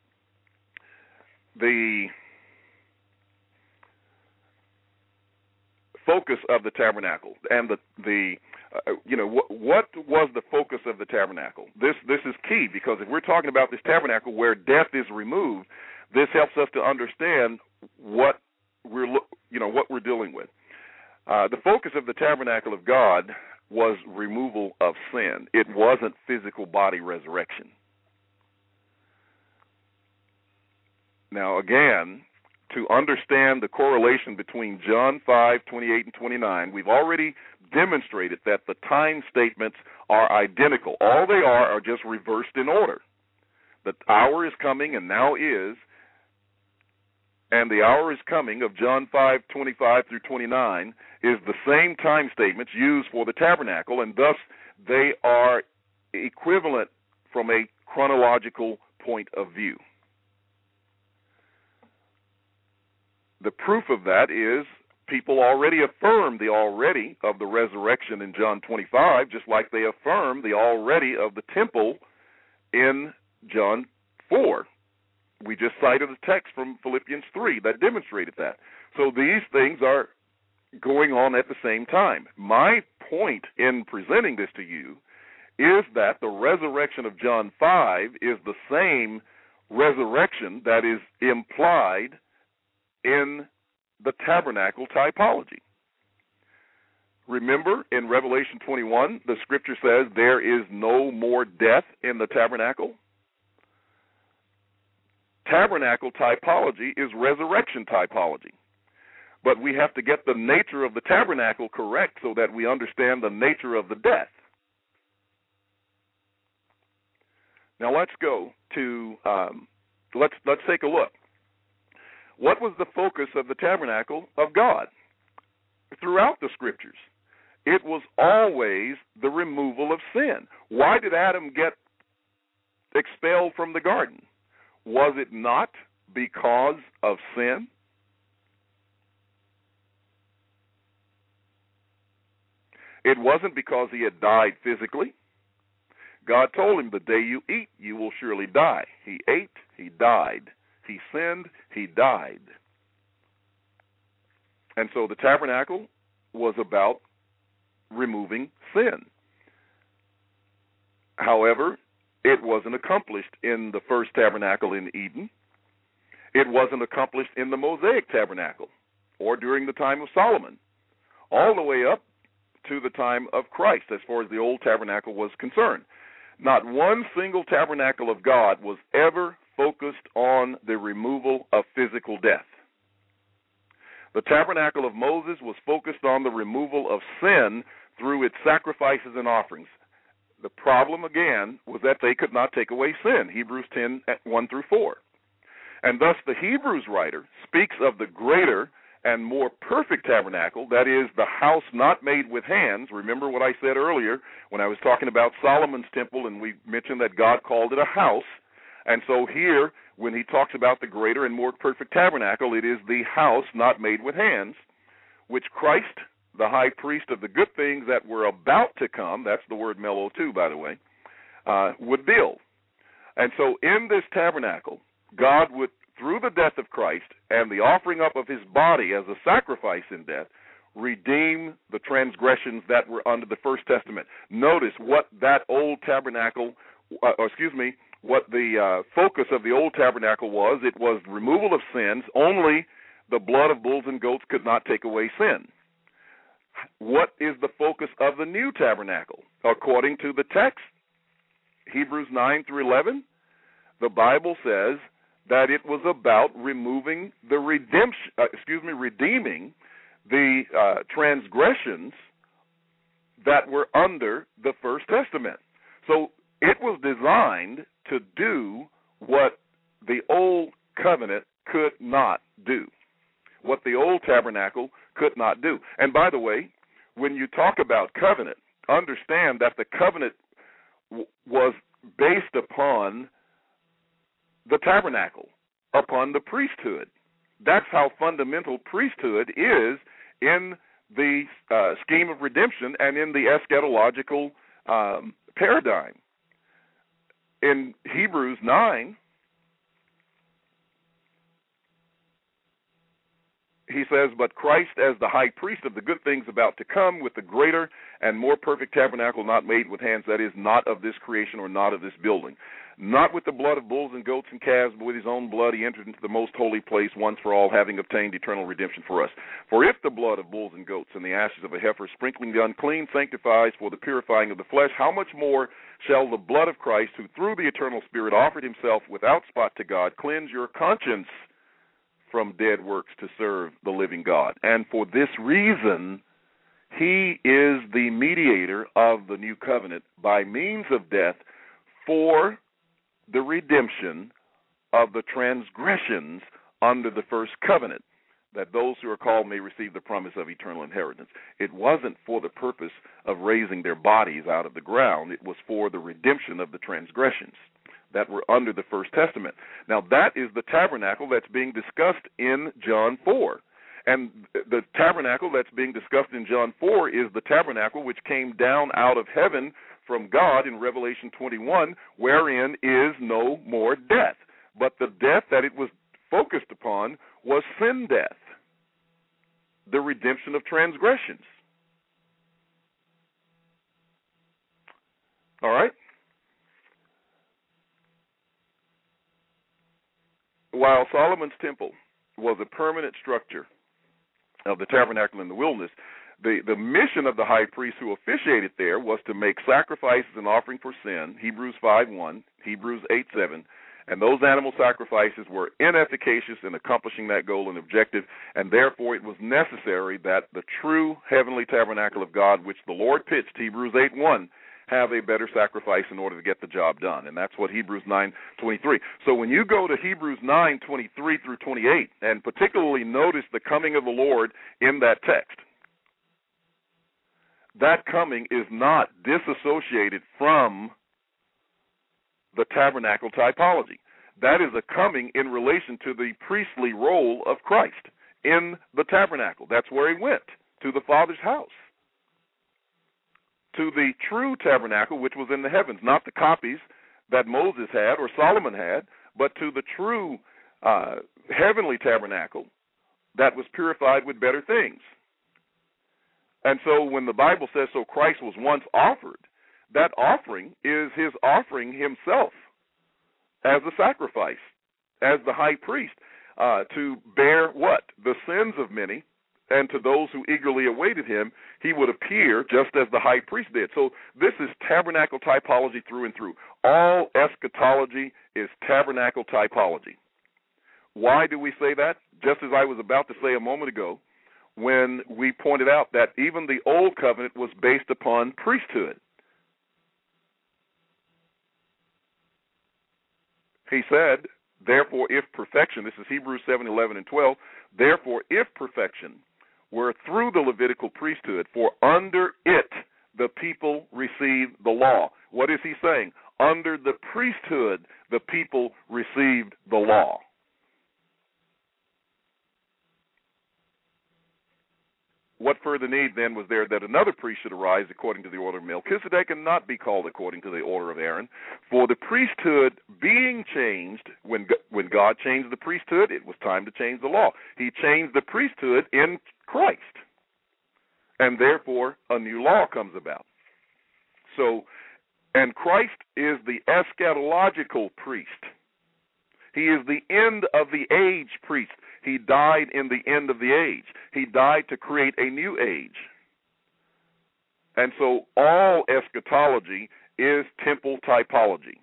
the focus of the tabernacle and what was the focus of the tabernacle. This is key, because if we're talking about this tabernacle where death is removed, this helps us to understand what we're dealing with. The focus of the tabernacle of God was removal of sin. It wasn't physical body resurrection. Now, again, to understand the correlation between John 5, 28 and 29, we've already demonstrated that the time statements are identical. All they are just reversed in order. The hour is coming and now is, and the hour is coming of John 5, 25 through 29 is the same time statements used for the tabernacle, and thus they are equivalent from a chronological point of view. The proof of that is people already affirm the already of the resurrection in John 25, just like they affirm the already of the temple in John 4. We just cited a text from Philippians 3 that demonstrated that. So these things are going on at the same time. My point in presenting this to you is that the resurrection of John 5 is the same resurrection that is implied in the tabernacle typology. Remember, in Revelation 21, the scripture says there is no more death in the tabernacle. Tabernacle typology is resurrection typology. But we have to get the nature of the tabernacle correct so that we understand the nature of the death. Now let's go to, let's take a look. What was the focus of the tabernacle of God? Throughout the scriptures, it was always the removal of sin. Why did Adam get expelled from the garden? Was it not because of sin? It wasn't because he had died physically. God told him, the day you eat, you will surely die. He ate, he died. He sinned, he died. And so the tabernacle was about removing sin. However, It wasn't accomplished in the first tabernacle in Eden. It wasn't accomplished in the Mosaic tabernacle or during the time of Solomon, all the way up to the time of Christ as far as the old tabernacle was concerned. Not one single tabernacle of God was ever focused on the removal of physical death. The tabernacle of Moses was focused on the removal of sin through its sacrifices and offerings. The problem, again, was that they could not take away sin, Hebrews 10, 1 through 4. And thus the Hebrews writer speaks of the greater and more perfect tabernacle, that is, the house not made with hands. Remember what I said earlier when I was talking about Solomon's temple, and we mentioned that God called it a house. And so here, when he talks about the greater and more perfect tabernacle, it is the house not made with hands, which Christ, the high priest of the good things that were about to come, that's the word melo too, by the way, would build. And so in this tabernacle, God would, through the death of Christ and the offering up of his body as a sacrifice in death, redeem the transgressions that were under the First Testament. Notice what that old tabernacle, what the focus of the old tabernacle was. It was removal of sins. Only the blood of bulls and goats could not take away sin. What is the focus of the new tabernacle? According to the text, Hebrews 9 through 11, the Bible says that it was about removing the redeeming the transgressions that were under the First Testament. So it was designed to do what the old covenant could not do, what the old tabernacle could not do. And by the way, when you talk about covenant, understand that the covenant was based upon the tabernacle, upon the priesthood. That's how fundamental priesthood is in the scheme of redemption and in the eschatological paradigm. In Hebrews 9, he says, but Christ as the high priest of the good things about to come, with the greater and more perfect tabernacle not made with hands, that is, not of this creation or not of this building. Not with the blood of bulls and goats and calves, but with his own blood he entered into the most holy place once for all, having obtained eternal redemption for us. For if the blood of bulls and goats and the ashes of a heifer, sprinkling the unclean, sanctifies for the purifying of the flesh, how much more shall the blood of Christ, who through the eternal Spirit offered himself without spot to God, cleanse your conscience from dead works to serve the living God? And for this reason, he is the mediator of the new covenant by means of death for the redemption of the transgressions under the first covenant, that those who are called may receive the promise of eternal inheritance. It wasn't for the purpose of raising their bodies out of the ground. It was for the redemption of the transgressions that were under the First Testament. Now, that is the tabernacle that's being discussed in John 4. And the tabernacle that's being discussed in John 4 is the tabernacle which came down out of heaven from God in Revelation 21, wherein is no more death. But the death that it was focused upon was sin death, the redemption of transgressions. All right? While Solomon's temple was a permanent structure of the tabernacle in the wilderness, the mission of the high priest who officiated there was to make sacrifices and offering for sin, Hebrews 5:1, Hebrews 8:7, and those animal sacrifices were inefficacious in accomplishing that goal and objective, and therefore it was necessary that the true heavenly tabernacle of God, which the Lord pitched, Hebrews 8:1, have a better sacrifice in order to get the job done. And that's what Hebrews 9:23. So when you go to Hebrews 9:23 through 28, and particularly notice the coming of the Lord in that text, that coming is not disassociated from the tabernacle typology. That is a coming in relation to the priestly role of Christ in the tabernacle. That's where he went, to the Father's house, to the true tabernacle which was in the heavens, not the copies that Moses had or Solomon had, but to the true heavenly tabernacle that was purified with better things. And so when the Bible says, so Christ was once offered, that offering is his offering himself as a sacrifice, as the high priest, to bear what? The sins of many, and to those who eagerly awaited him, he would appear just as the high priest did. So this is tabernacle typology through and through. All eschatology is tabernacle typology. Why do we say that? Just as I was about to say a moment ago, when we pointed out that even the old covenant was based upon priesthood. He said, therefore, if perfection, this is Hebrews 7:11 and 12, therefore, if perfection were through the Levitical priesthood, for under it the people received the law. What is he saying? Under the priesthood, the people received the law. What further need then was there that another priest should arise according to the order of Melchizedek and not be called according to the order of Aaron? For the priesthood being changed, when God changed the priesthood, it was time to change the law. He changed the priesthood in Christ, and therefore a new law comes about. So, and Christ is the eschatological priest. He is the end of the age priest. He died in the end of the age. He died to create a new age. And so all eschatology is temple typology.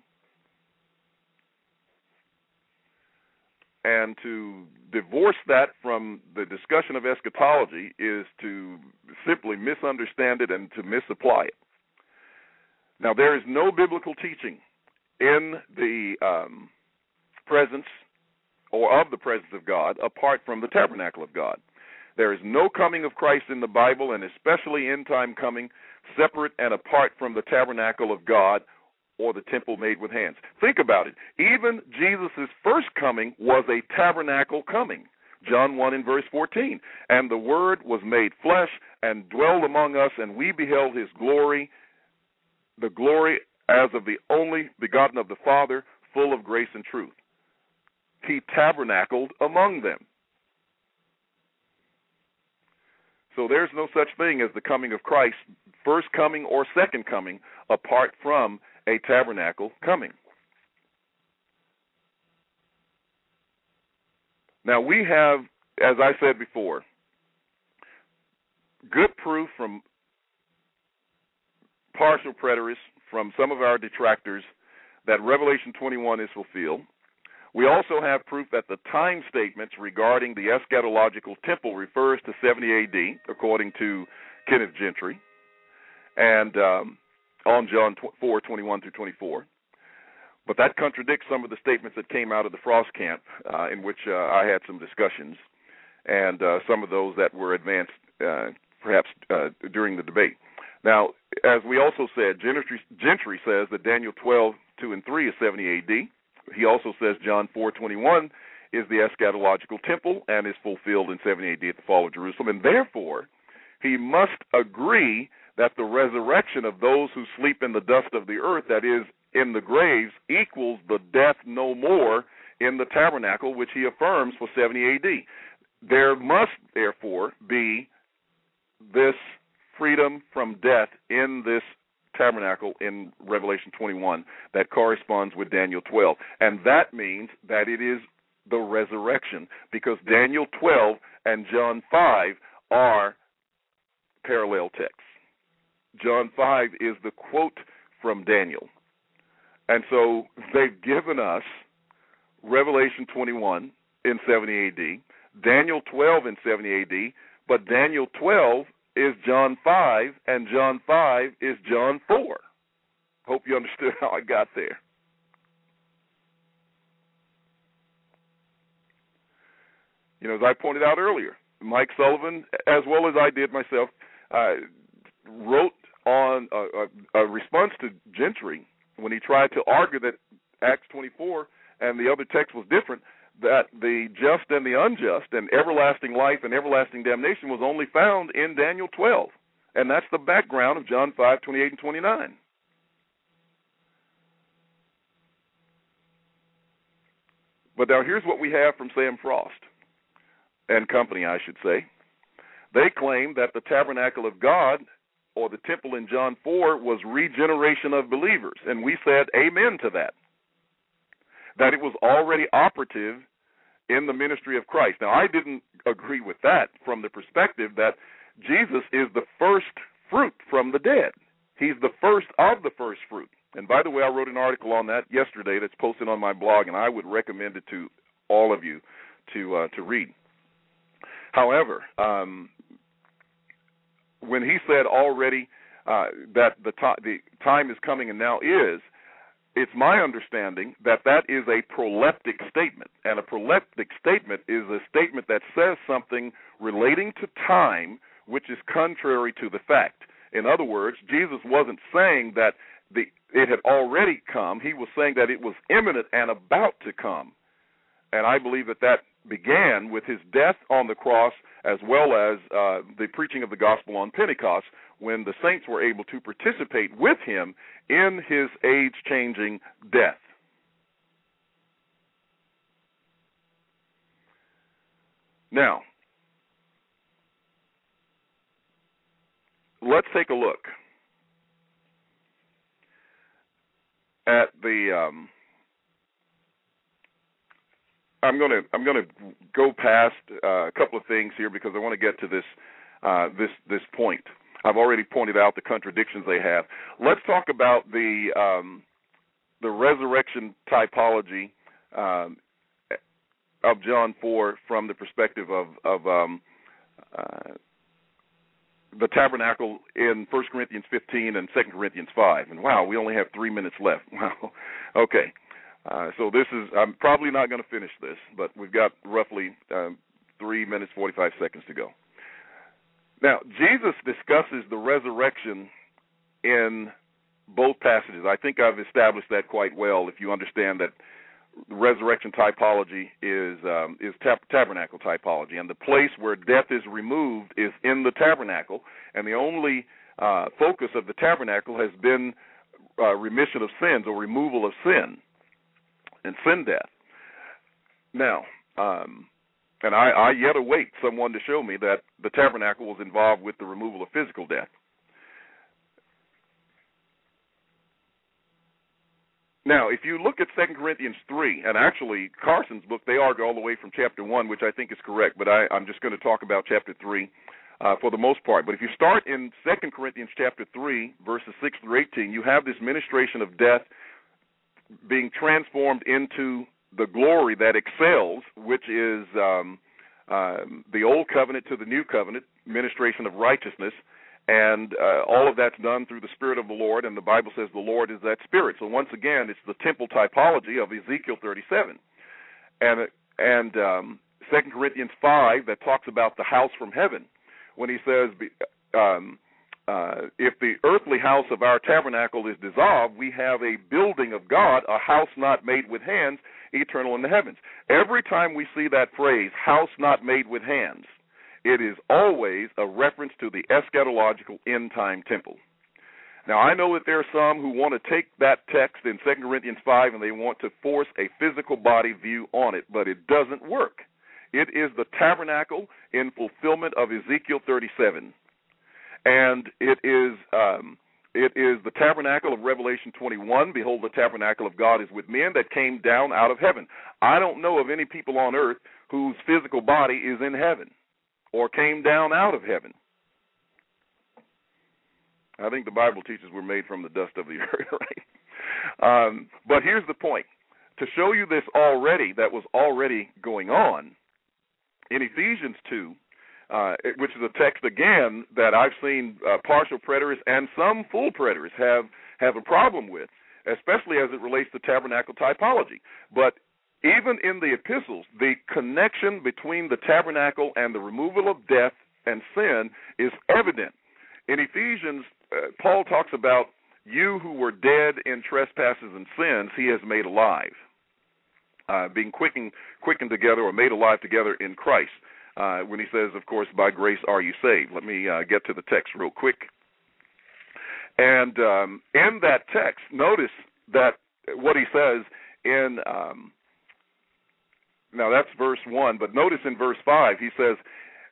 And to divorce that from the discussion of eschatology is to simply misunderstand it and to misapply it. Now, there is no biblical teaching in the presence or of the presence of God apart from the tabernacle of God. There is no coming of Christ in the Bible, and especially end-time coming, separate and apart from the tabernacle of God or the temple made with hands. Think about it. Even Jesus' first coming was a tabernacle coming. John 1 and verse 14. And the Word was made flesh and dwelled among us, and we beheld his glory, the glory as of the only begotten of the Father, full of grace and truth. He tabernacled among them. So there's no such thing as the coming of Christ, first coming or second coming, apart from a tabernacle coming. Now we have, as I said before, good proof from partial preterists, from some of our detractors, that Revelation 21 is fulfilled. We also have proof that the time statements regarding the eschatological temple refers to 70 A.D., according to Kenneth Gentry, and on John 4:21 through 24. But that contradicts some of the statements that came out of the Frost camp, in which I had some discussions, and some of those that were advanced perhaps during the debate. Now, as we also said, Gentry says that Daniel 12:2 and 3 is 70 A.D., He also says John 4:21 is the eschatological temple and is fulfilled in 70 A.D. at the fall of Jerusalem. And therefore, he must agree that the resurrection of those who sleep in the dust of the earth, that is, in the graves, equals the death no more in the tabernacle, which he affirms for 70 A.D. There must, therefore, be this freedom from death in this tabernacle in Revelation 21 that corresponds with Daniel 12. And that means that it is the resurrection, because Daniel 12 and John 5 are parallel texts. John 5 is the quote from Daniel. And so they've given us Revelation 21 in 70 A.D., Daniel 12 in 70 A.D., but Daniel 12 is John 5, and John 5 is John 4. Hope you understood how I got there. You know, as I pointed out earlier, Mike Sullivan, as well as I did myself, wrote on a response to Gentry when he tried to argue that Acts 24 and the other text was different, that the just and the unjust and everlasting life and everlasting damnation was only found in Daniel 12. And that's the background of John 5:28 and 29. But now here's what we have from Sam Frost and company, I should say. They claim that the tabernacle of God or the temple in John 4 was regeneration of believers. And we said amen to that, that it was already operative in the ministry of Christ. Now, I didn't agree with that from the perspective that Jesus is the first fruit from the dead. He's the first of the first fruit. And by the way, I wrote an article on that yesterday that's posted on my blog, and I would recommend it to all of you to read. However, when he said already that the time is coming and now is, it's my understanding that that is a proleptic statement. And a proleptic statement is a statement that says something relating to time which is contrary to the fact. In other words, Jesus wasn't saying that it had already come. He was saying that it was imminent and about to come. And I believe that that began with his death on the cross, as well as the preaching of the gospel on Pentecost, when the saints were able to participate with him in his age-changing death. Now, let's take a look at the. I'm going to go past a couple of things here because I want to get to this point. I've already pointed out the contradictions they have. Let's talk about the resurrection typology of John 4 from the perspective of the tabernacle in 1 Corinthians 15 and 2 Corinthians 5. And wow, we only have 3 minutes left. Wow. Okay. So this is, I'm probably not going to finish this, but we've got roughly 3 minutes, 45 seconds to go. Now, Jesus discusses the resurrection in both passages. I think I've established that quite well if you understand that resurrection typology is tabernacle typology, and the place where death is removed is in the tabernacle, and the only focus of the tabernacle has been remission of sins or removal of sin and sin death. Now, and I yet await someone to show me that the tabernacle was involved with the removal of physical death. Now, if you look at 2 Corinthians 3, and actually Carson's book, they argue all the way from chapter 1, which I think is correct, but I'm just going to talk about chapter 3 for the most part. But if you start in 2 Corinthians chapter 3, verses 6 through 18, you have this ministration of death being transformed into the glory that excels, which is the old covenant to the new covenant, ministration of righteousness, and all of that's done through the Spirit of the Lord, and the Bible says the Lord is that Spirit. So once again, it's the temple typology of Ezekiel 37. And 2 Corinthians 5 that talks about the house from heaven, when he says, if the earthly house of our tabernacle is dissolved, we have a building of God, a house not made with hands, eternal in the heavens. Every time we see that phrase, house not made with hands, it is always a reference to the eschatological end-time temple. Now, I know that there are some who want to take that text in 2 Corinthians 5 and they want to force a physical body view on it, but it doesn't work. It is the tabernacle in fulfillment of Ezekiel 37. And it is the tabernacle of Revelation 21. Behold, the tabernacle of God is with men that came down out of heaven. I don't know of any people on earth whose physical body is in heaven or came down out of heaven. I think the Bible teaches we're made from the dust of the earth, right? But here's the point. To show you this already, that was already going on, in Ephesians 2, which is a text, again, that I've seen partial preterists and some full preterists have a problem with, especially as it relates to tabernacle typology. But even in the epistles, the connection between the tabernacle and the removal of death and sin is evident. In Ephesians, Paul talks about you who were dead in trespasses and sins, he has made alive, being quickened together or made alive together in Christ. When he says, of course, by grace are you saved. Let me get to the text real quick. And in that text, notice that what he says in, now that's verse 1, but notice in verse 5, he says,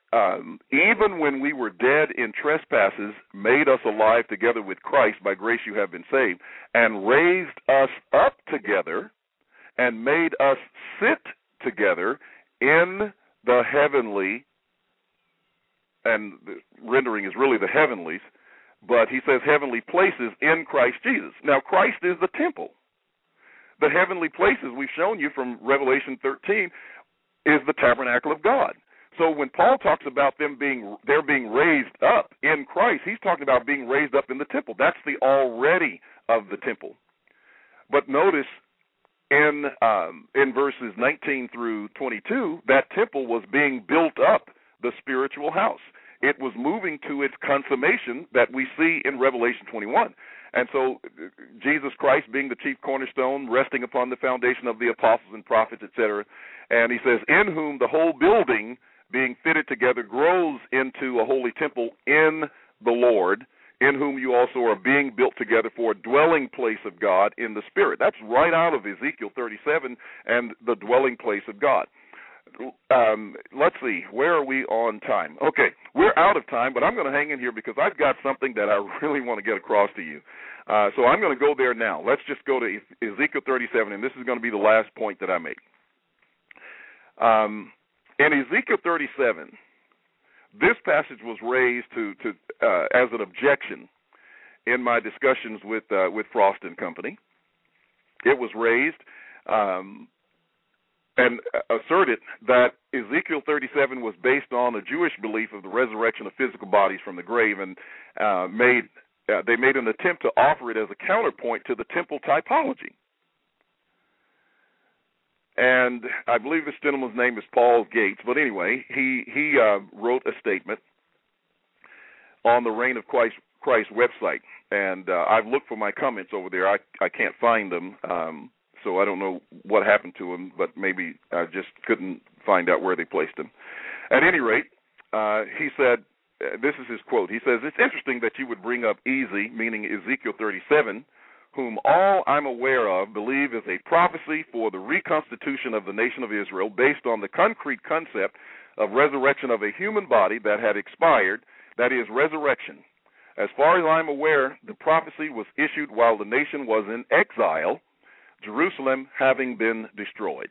even when we were dead in trespasses, made us alive together with Christ. By grace you have been saved, and raised us up together and made us sit together in the heavenly, and the rendering is really the heavenlies, but he says heavenly places in Christ Jesus. Now, Christ is the temple. The heavenly places we've shown you from Revelation 13 is the tabernacle of God. So when Paul talks about they're being raised up in Christ, he's talking about being raised up in the temple. That's the already of the temple. But notice in verses 19 through 22, that temple was being built up, the spiritual house. It was moving to its consummation that we see in Revelation 21. And so Jesus Christ being the chief cornerstone, resting upon the foundation of the apostles and prophets, etc. And he says, in whom the whole building being fitted together grows into a holy temple in the Lord, in whom you also are being built together for a dwelling place of God in the Spirit. That's right out of Ezekiel 37 and the dwelling place of God. Let's see, where are we on time? Okay, we're out of time, but I'm going to hang in here because I've got something that I really want to get across to you. So I'm going to go there now. Let's just go to Ezekiel 37, and this is going to be the last point that I make. In Ezekiel 37, this passage was raised to as an objection in my discussions with Frost and Company. It was raised and asserted that Ezekiel 37 was based on a Jewish belief of the resurrection of physical bodies from the grave, and they made an attempt to offer it as a counterpoint to the temple typology. And I believe this gentleman's name is Paul Gates, but anyway, he wrote a statement on the Reign of Christ website, and I've looked for my comments over there. I can't find them. So I don't know what happened to him, but maybe I just couldn't find out where they placed him. At any rate, he said, this is his quote, he says, it's interesting that you would bring up easy, meaning Ezekiel 37, whom all I'm aware of believe is a prophecy for the reconstitution of the nation of Israel based on the concrete concept of resurrection of a human body that had expired, that is, resurrection. As far as I'm aware, the prophecy was issued while the nation was in exile, Jerusalem having been destroyed.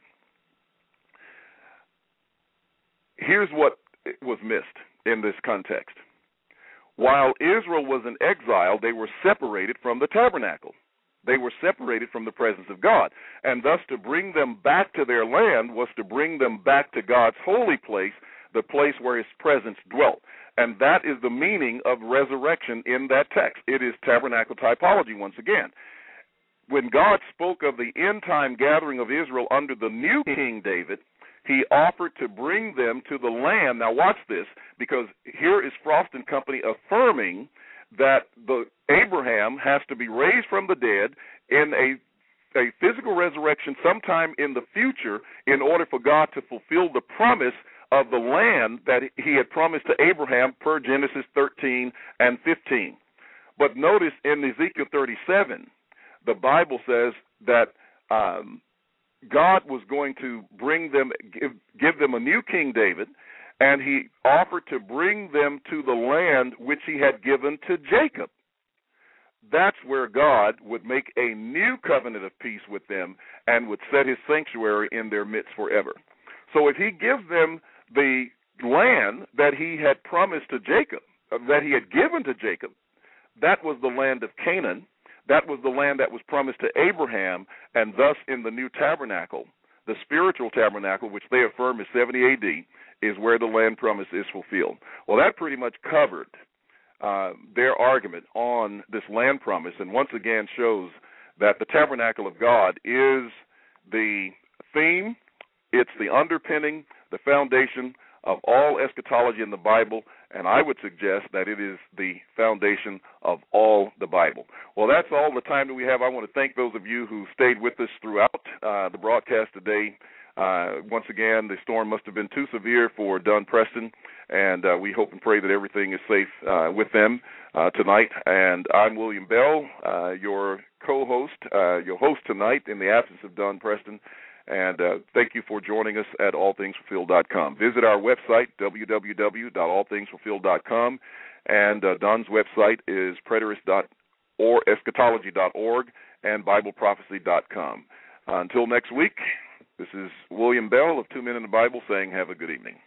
Here's what was missed in this context. While Israel was in exile, they were separated from the tabernacle. They were separated from the presence of God. And thus to bring them back to their land was to bring them back to God's holy place, the place where his presence dwelt. And that is the meaning of resurrection in that text. It is tabernacle typology once again. When God spoke of the end-time gathering of Israel under the new King David, he offered to bring them to the land. Now watch this, because here is Frost and Company affirming that Abraham has to be raised from the dead in a physical resurrection sometime in the future in order for God to fulfill the promise of the land that he had promised to Abraham per Genesis 13 and 15. But notice in Ezekiel 37, the Bible says that God was going to bring them, give them a new King David, and he offered to bring them to the land which he had given to Jacob. That's where God would make a new covenant of peace with them and would set his sanctuary in their midst forever. So if he gives them the land that he had promised to Jacob, that he had given to Jacob, that was the land of Canaan. That was the land that was promised to Abraham, and thus in the new tabernacle, the spiritual tabernacle, which they affirm is 70 A.D., is where the land promise is fulfilled. Well, that pretty much covered their argument on this land promise, and once again shows that the tabernacle of God is the theme, it's the underpinning, the foundation of all eschatology in the Bible, and I would suggest that it is the foundation of all the Bible. Well, that's all the time that we have. I want to thank those of you who stayed with us throughout the broadcast today. Once again, the storm must have been too severe for Dunn Preston, and we hope and pray that everything is safe with them tonight. And I'm William Bell, your co-host, your host tonight in the absence of Dunn Preston. And thank you for joining us at allthingsfulfilled.com. Visit our website, www.allthingsfulfilled.com, and Don's website is preterist.eschatology.org and bibleprophecy.com. Until next week, this is William Bell of 2 Men in the Bible saying have a good evening.